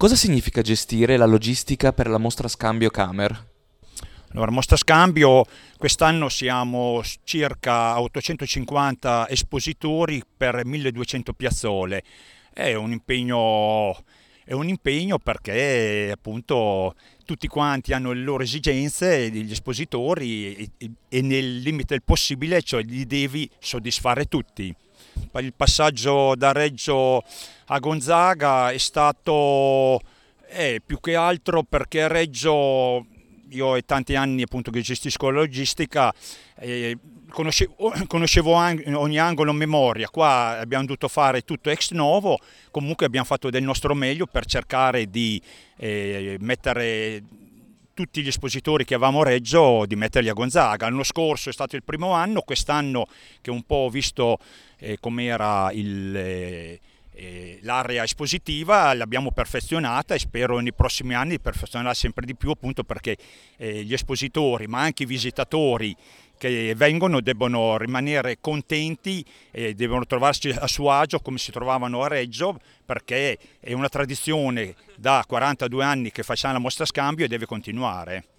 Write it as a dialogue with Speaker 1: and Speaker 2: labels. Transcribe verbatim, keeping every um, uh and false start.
Speaker 1: Cosa significa gestire la logistica per la mostra Scambio Camer?
Speaker 2: Allora, mostra Scambio, quest'anno siamo circa a ottocentocinquanta espositori per milleduecento piazzole. È un impegno, è un impegno perché appunto tutti quanti hanno le loro esigenze, gli espositori, e, e- e nel limite del possibile, cioè li devi soddisfare tutti. Il passaggio da Reggio a Gonzaga è stato eh, più che altro perché a Reggio io è tanti anni appunto che gestisco la logistica, eh, conoscevo, conoscevo ogni angolo a memoria. Qua abbiamo dovuto fare tutto ex novo, comunque abbiamo fatto del nostro meglio per cercare di eh, mettere tutti gli espositori che avevamo a Reggio, di metterli a Gonzaga. L'anno scorso è stato il primo anno, quest'anno che un po' ho visto eh, com'era il... Eh, eh, l'area espositiva l'abbiamo perfezionata e spero nei prossimi anni di perfezionarla sempre di più, appunto perché eh, gli espositori ma anche i visitatori che vengono debbono rimanere contenti e devono trovarsi a suo agio come si trovavano a Reggio, perché è una tradizione da quarantadue anni che facciamo la mostra Scambio e deve continuare.